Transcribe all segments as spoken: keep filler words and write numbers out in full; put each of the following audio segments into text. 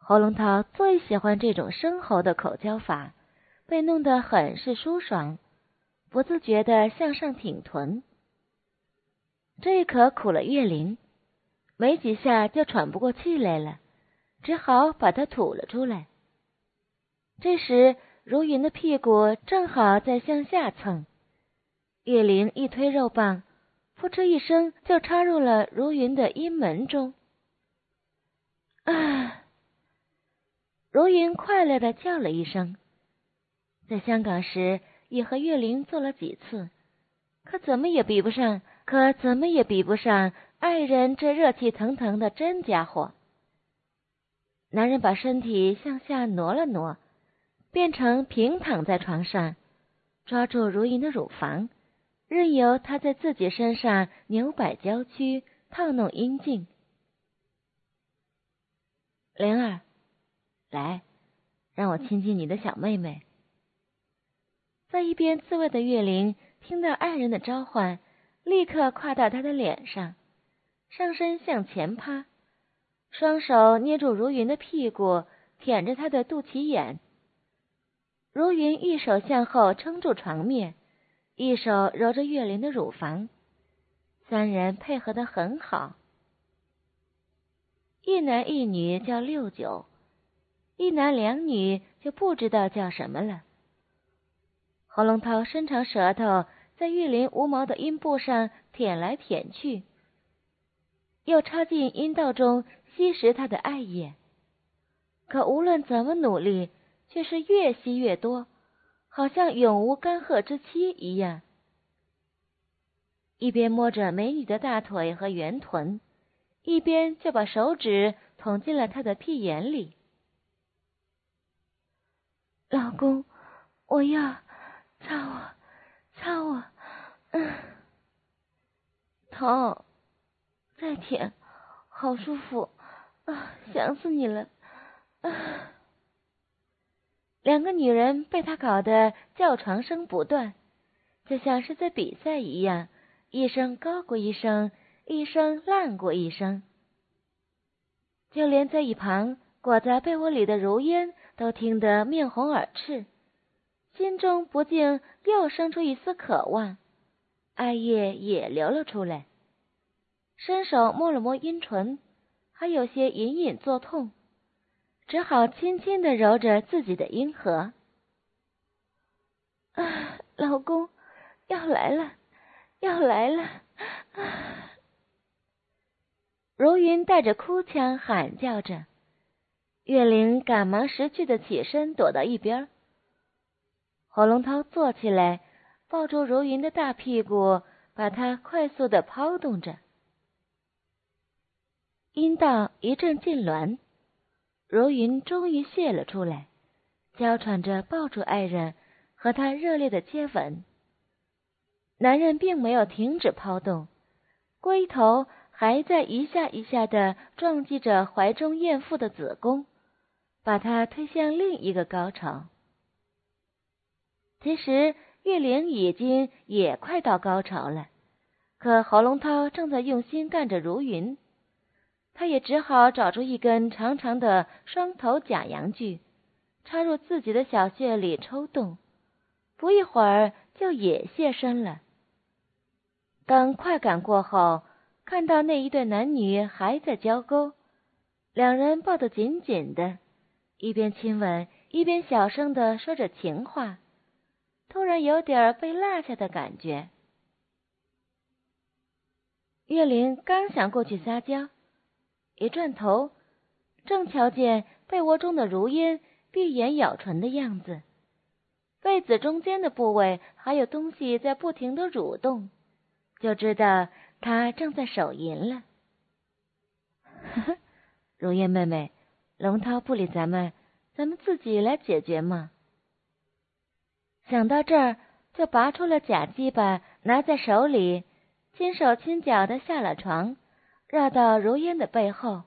喉咙涛最喜欢这种生喉的口交法，被弄得很是舒爽，不自觉地向上挺臀。这可苦了月灵，没几下就喘不过气来了，只好把它吐了出来。这时如云的屁股正好在向下蹭，月灵一推肉棒，扑哧一声就插入了如云的阴门中。啊！如云快乐地叫了一声。在香港时也和月灵做了几次，可怎么也比不上，可怎么也比不上爱人这热气腾腾的真家伙。男人把身体向下挪了挪，变成平躺在床上，抓住如云的乳房，任由她在自己身上扭摆娇躯，套弄阴茎。灵儿，来，让我亲亲你的小妹妹。在一边自慰的月灵听到爱人的召唤，立刻跨到他的脸上，上身向前趴，双手捏住如云的屁股，舔着她的肚脐眼。如云一手向后撑住床面，一手揉着月灵的乳房，三人配合得很好。一男一女叫六九，一男两女就不知道叫什么了。喉咙涛伸长舌头在月灵无毛的阴部上舔来舔去，又插进阴道中吸食她的爱液，可无论怎么努力，却是越吸越多，好像永无干涸之期一样。一边摸着美女的大腿和圆臀，一边就把手指捅进了她的屁眼里。老公，我要操我，操我，嗯，疼，再舔，好舒服啊，想死你了啊！两个女人被他搞得叫床声不断，就像是在比赛一样，一声高过一声，一声烂过一声。就连在一旁裹在被窝里的如烟都听得面红耳赤，心中不禁又生出一丝渴望，爱液也流了出来，伸手摸了摸阴唇，还有些隐隐作痛，只好轻轻地揉着自己的阴核。啊，老公，要来了，要来了！啊！如云带着哭腔喊叫着，月灵赶忙识趣的起身躲到一边。喉咙涛坐起来，抱住如云的大屁股，把她快速地抛动着。阴道一阵痉挛，如云终于泄了出来，娇喘着抱住爱人，和他热烈的接吻。男人并没有停止抛动，龟头还在一下一下地撞击着怀中艳妇的子宫，把她推向另一个高潮。其实月灵已经也快到高潮了，可喉咙涛正在用心干着如云，他也只好找出一根长长的双头假阳具，插入自己的小穴里抽动，不一会儿就也现身了。当快感过后，看到那一对男女还在交媾，两人抱得紧紧的，一边亲吻一边小声地说着情话，突然有点被落下的感觉。月灵刚想过去撒娇，一转头，正瞧见被窝中的如烟闭眼咬唇的样子，被子中间的部位还有东西在不停地蠕动，就知道他正在手淫了。呵呵，如烟妹妹，龙涛不理咱们，咱们自己来解决嘛。想到这儿，就拔出了假鸡巴，拿在手里，轻手轻脚的下了床，绕到如烟的背后，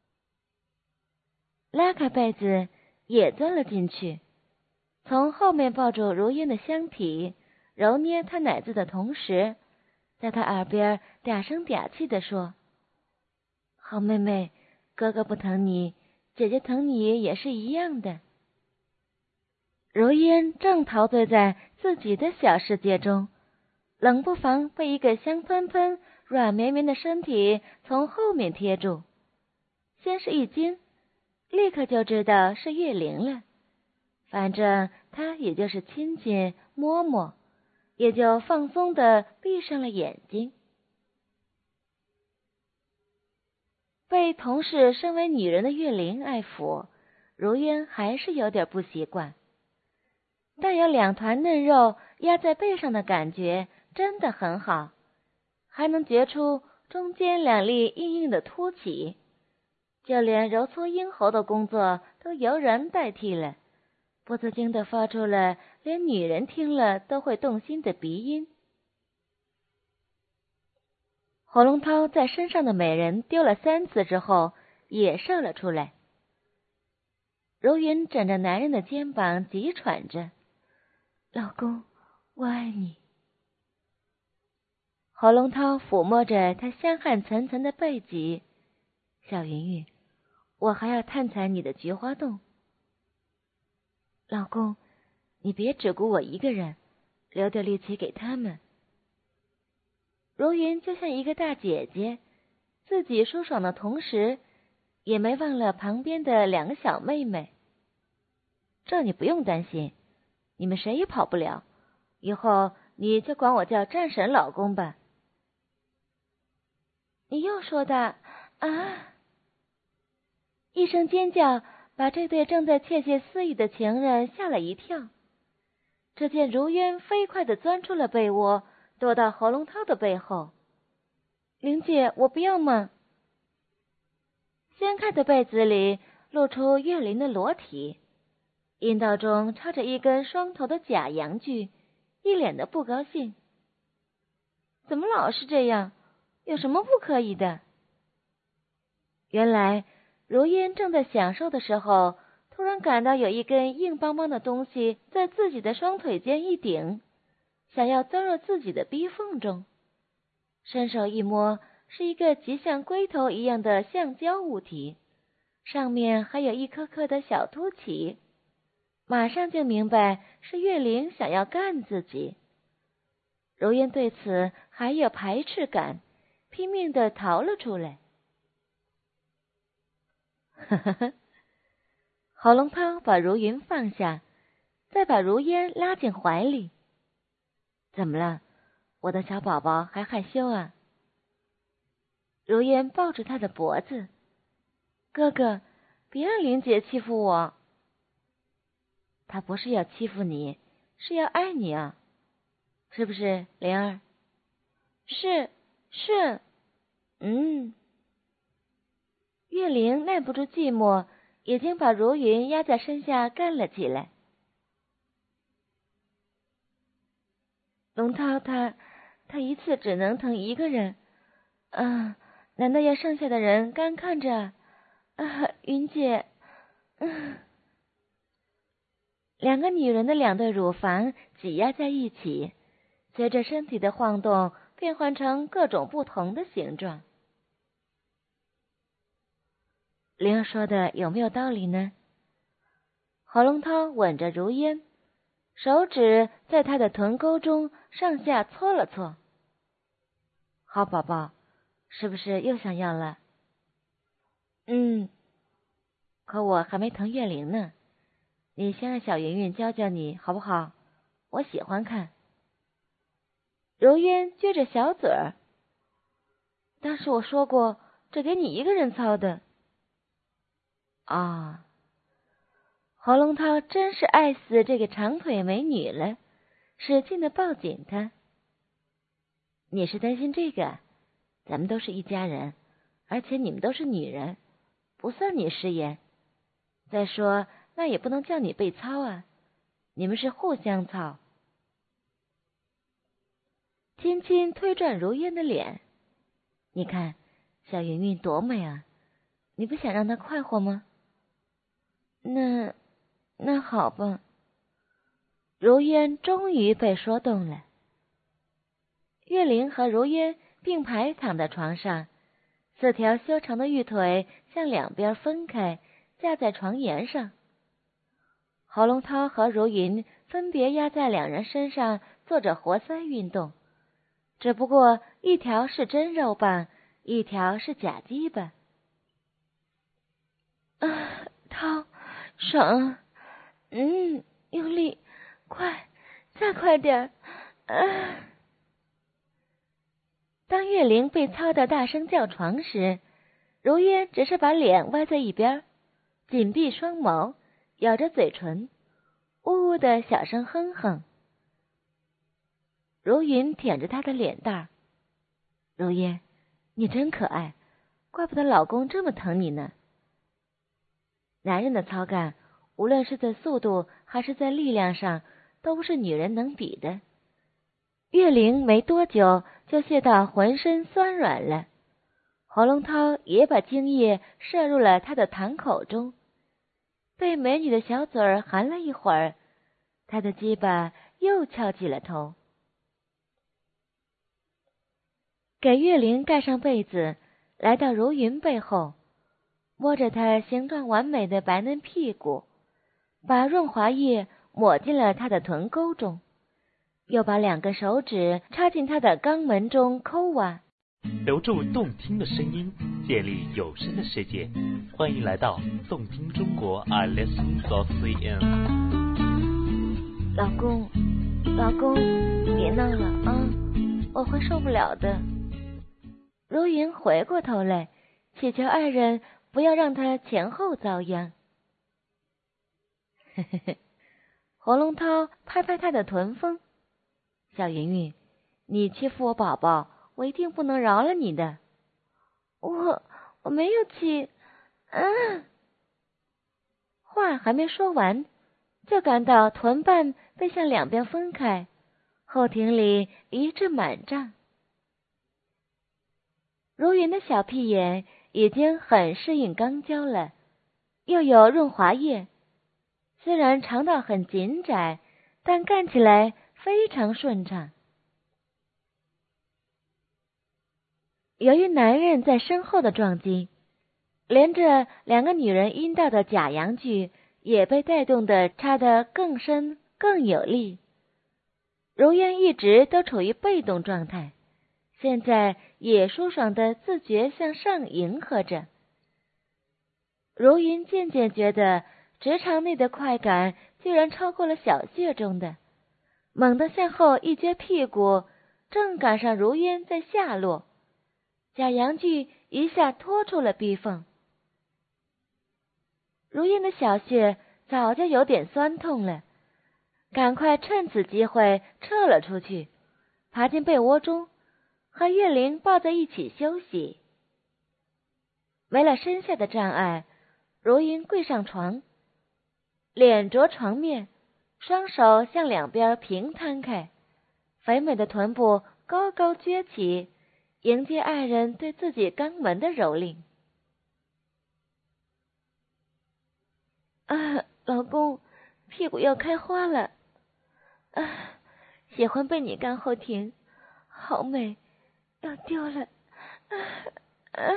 拉开被子，也钻了进去，从后面抱住如烟的香体，揉捏她奶子的同时，在她耳边嗲声嗲气地说：好妹妹，哥哥不疼你， 姐姐疼你也是一样的。如烟正陶醉在自己的小世界中，冷不防被一个香喷喷、软绵绵的身体从后面贴住，先是一惊，立刻就知道是月灵了。反正他也就是亲亲摸摸，也就放松的闭上了眼睛。被同是身为女人的月灵爱抚，如烟还是有点不习惯。但有两团嫩肉压在背上的感觉真的很好，还能觉出中间两粒硬硬的凸起，就连揉搓咽喉的工作都由人代替了，不自禁地发出了连女人听了都会动心的鼻音。侯龙涛在身上的美人丢了三次之后，也射了出来。如云枕着男人的肩膀急喘着：“老公，我爱你。”侯龙涛抚摸着她香汗涔涔的背脊：“小云云，我还要探采你的菊花洞。”“老公，你别只顾我一个人，留点力气给他们。”如云就像一个大姐姐，自己舒爽的同时，也没忘了旁边的两个小妹妹。这你不用担心，你们谁也跑不了，以后你就管我叫战神老公吧。你又说的啊！一声尖叫把这对正在窃窃私语的情人吓了一跳。只见如烟飞快地钻出了被窝，躲到侯龙涛的背后。玲姐，我不要嘛！掀开的被子里露出月灵的裸体，阴道中插着一根双头的假阳具，一脸的不高兴。怎么老是这样？有什么不可以的？原来如烟正在享受的时候，突然感到有一根硬邦邦的东西在自己的双腿间一顶，想要钻入自己的逼缝中。伸手一摸，是一个极像龟头一样的橡胶物体，上面还有一颗颗的小凸起，马上就明白是月灵想要干自己。如烟对此还有排斥感，拼命地逃了出来。呵呵呵，侯龙涛把如云放下，再把如烟拉进怀里。怎么了？我的小宝宝还害羞啊？如烟抱住他的脖子：“哥哥，别让玲姐欺负我。”“她不是要欺负你，是要爱你啊，是不是，灵儿？”“是是，嗯。”月灵耐不住寂寞，已经把如云压在身下干了起来。龙涛他他一次只能疼一个人啊，难道要剩下的人干看着啊？云姐，嗯。两个女人的两对乳房挤压在一起，随着身体的晃动变换成各种不同的形状。灵儿说的有没有道理呢？侯龙涛吻着如烟，手指在她的臀沟中上下搓了搓。好宝宝，是不是又想要了？嗯，可我还没疼月灵呢，你先让小云云教教你好不好？我喜欢看。如烟撅着小嘴儿，但是我说过，只给你一个人操的。啊，侯龙涛真是爱死这个长腿美女了，使劲的抱紧她。你是担心这个？咱们都是一家人，而且你们都是女人，不算你食言。再说，那也不能叫你被操啊，你们是互相操。轻轻推转如烟的脸，你看小云云多美啊，你不想让她快活吗？那那好吧。如烟终于被说动了。月灵和如烟并排躺在床上，四条修长的玉腿向两边分开， 架在床沿上。侯龙涛和如云分别压在两人身上做着活塞运动，只不过一条是真肉棒，一条是假鸡巴。啊，涛，爽，嗯，用力，快，再快点，啊！当月玲被操得大声叫床时，如烟只是把脸歪在一边，紧闭双眸，咬着嘴唇，呜呜的小声哼哼。如云舔着她的脸蛋儿，如烟，你真可爱，怪不得老公这么疼你呢。男人的操干，无论是在速度还是在力量上，都不是女人能比的。月玲没多久就泄到浑身酸软了，侯龙涛也把精液射入了她的膛口中，被美女的小嘴儿含了一会儿，他的鸡巴又翘起了头。给月玲盖上被子，来到如云背后，摸着她形状完美的白嫩屁股，把润滑液抹进了她的臀沟中，又把两个手指插进她的肛门中抠挖， 留住动听的声音，建立有声的世界。欢迎来到动听中国 I Listen dot C N。 老公，老公，别闹了啊，我会受不了的。如云回过头来，祈求爱人不要让他前后遭殃。嘿嘿嘿，侯龙涛拍拍他的臀峰，小云云，你欺负我宝宝，我一定不能饶了你的。我我没有欺，嗯。话还没说完，就感到臀瓣被向两边分开，后庭里一阵满胀。如云的小屁眼已经很适应肛交了，又有润滑液，虽然肠道很紧窄，但干起来非常顺畅。由于男人在身后的撞击，连着两个女人阴道的假阳具也被带动的插得更深更有力。如烟一直都处于被动状态，现在也舒爽的自觉向上迎合着。如云渐渐觉得直肠内的快感居然超过了小穴中的，猛地向后一撅屁股，正赶上如烟在下落，假阳具一下拖出了逼缝。如烟的小穴早就有点酸痛了，赶快趁此机会撤了出去，爬进被窝中，和月玲抱在一起休息。没了身下的障碍，如云跪上床，脸着床面，双手向两边平摊开，肥美的臀部高高撅起，迎接爱人对自己肛门的蹂躏。啊，老公，屁股要开花了！啊，喜欢被你干后庭，好美，要丢了！啊啊！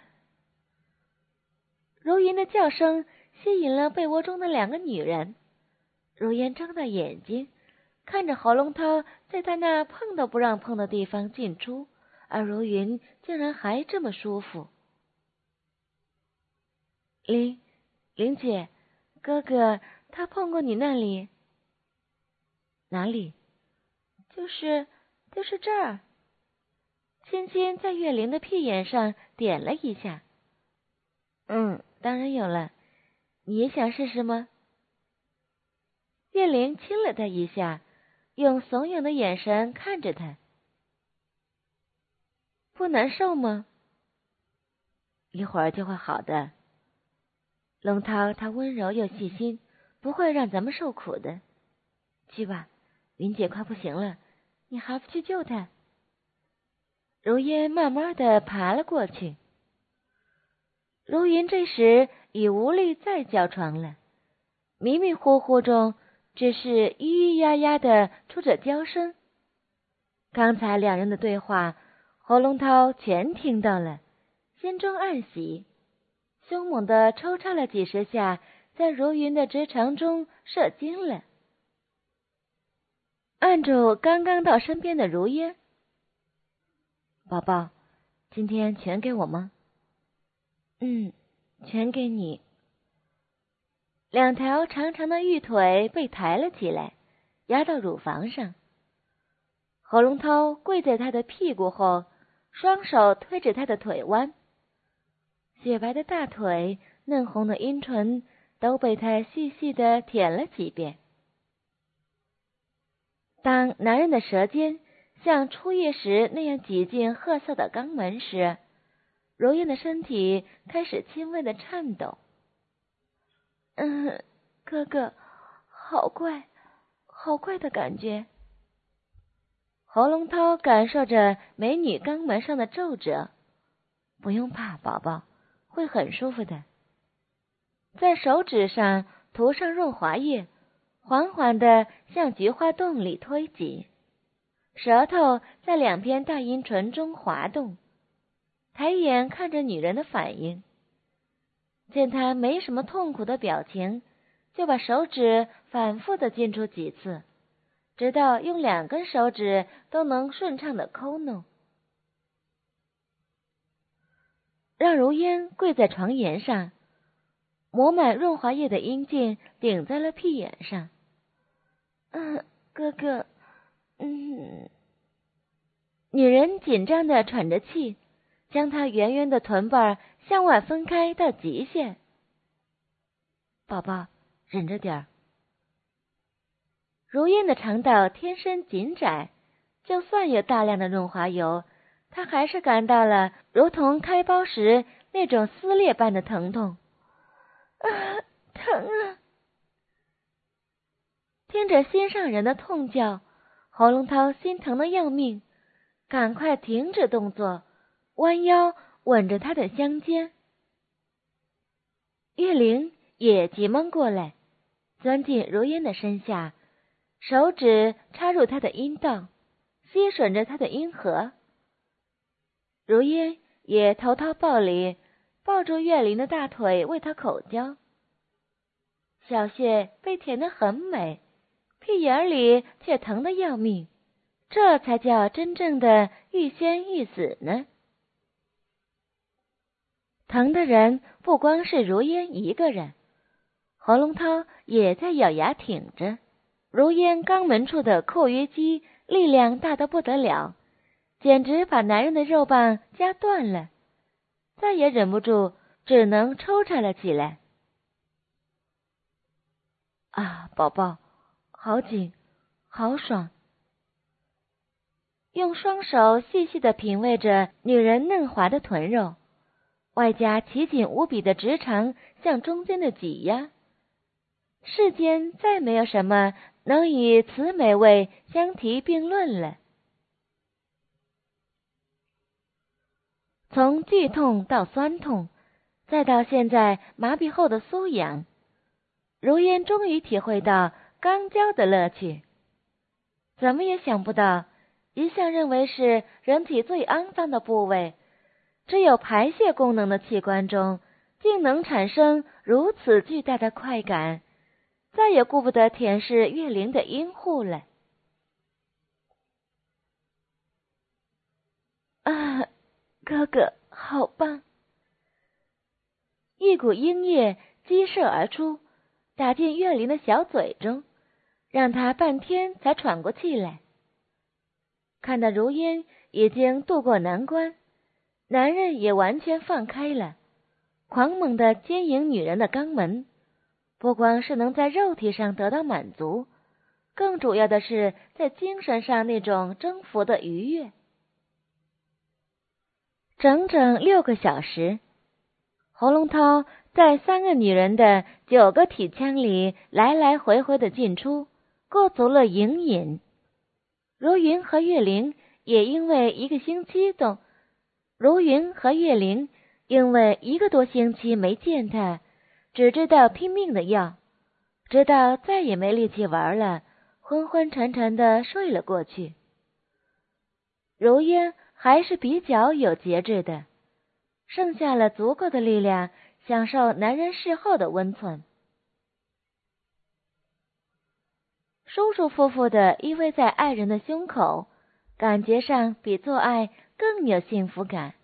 如云的叫声吸引了被窝中的两个女人。如烟睁大眼睛，看着侯龙涛在他那碰都不让碰的地方进出，而如云竟然还这么舒服。玲，玲姐，哥哥他碰过你那里？哪里？就是就是这儿。轻轻在月玲的屁眼上点了一下。嗯，当然有了。你也想试试吗？月玲亲了他一下，用怂恿的眼神看着他。不难受吗？一会儿就会好的。龙涛他温柔又细心，不会让咱们受苦的。去吧，云姐快不行了，你还不去救她？如烟慢慢的爬了过去。如云这时已无力再叫床了，迷迷糊糊中只是咿咿呀呀的出着娇声。刚才两人的对话，侯龙涛全听到了，心中暗喜。 凶猛地抽插了几十下，在如云的直肠中射精了。按住刚刚到身边的如烟，宝宝，今天全给我吗？嗯，全给你。两条长长的玉腿被抬了起来，压到乳房上。侯龙涛跪在他的屁股后，双手推着他的腿弯，雪白的大腿、嫩红的阴唇都被他细细地舔了几遍。当男人的舌尖像初夜时那样挤进褐色的肛门时，如烟的身体开始轻微的颤抖。嗯，哥哥，好怪，好怪的感觉。侯龙涛感受着美女肛门上的皱褶，不用怕，宝宝，会很舒服的。在手指上涂上润滑液，缓缓地向菊花洞里推挤，舌头在两边大阴唇中滑动，抬眼看着女人的反应。见她没什么痛苦的表情，就把手指反复地进出几次，直到用两根手指都能顺畅地抠弄。让如烟跪在床沿上，抹满润滑液的阴茎顶在了屁眼上。嗯，哥哥，嗯。女人紧张地喘着气，将她圆圆的臀瓣向外分开到极限。宝宝，忍着点儿。如烟的肠道天生紧窄，就算有大量的润滑油，她还是感到了如同开包时那种撕裂般的疼痛。啊，疼啊！听着心上人的痛叫，侯龙涛心疼得要命，赶快停止动作，弯腰吻着他的香肩。月玲也急忙过来，钻进如烟的身下，手指插入他的阴道，吸吮着他的阴核。如烟也投桃报李，抱住月玲的大腿为他口交。小穴被舔得很美，屁眼里却疼得要命，这才叫真正的欲仙欲死呢。疼的人不光是如烟一个人，侯龙涛也在咬牙挺着。如烟肛门处的括约肌力量大得不得了，简直把男人的肉棒夹断了，再也忍不住，只能抽插了起来。啊，宝宝，好紧，好爽！用双手细细地品味着女人嫩滑的臀肉，外加奇紧无比的直肠向中间的挤压，世间再没有什么能与此美味相提并论了。从剧痛到酸痛，再到现在麻痹后的酥痒，如烟终于体会到肛交的乐趣。怎么也想不到，一向认为是人体最肮脏的部位，只有排泄功能的器官中，竟能产生如此巨大的快感，再也顾不得舔舐月玲的阴户了。啊，哥哥，好棒！一股阴液激射而出，打进月玲的小嘴中，让他半天才喘过气来。看到如烟已经渡过难关，男人也完全放开了，狂猛地奸淫女人的肛门，不光是能在肉体上得到满足，更主要的是在精神上那种征服的愉悦。整整六个小时，侯龙涛在三个女人的九个体腔里来来回回的进出，过足了瘾瘾。如云和月玲也因为一个星期都，如云和月玲因为一个多星期没见他，只知道拼命的要，直到再也没力气玩了，昏昏沉沉的睡了过去。如烟还是比较有节制的，剩下了足够的力量享受男人事后的温存。舒舒服服地依偎在爱人的胸口，感觉上比做爱更有幸福感。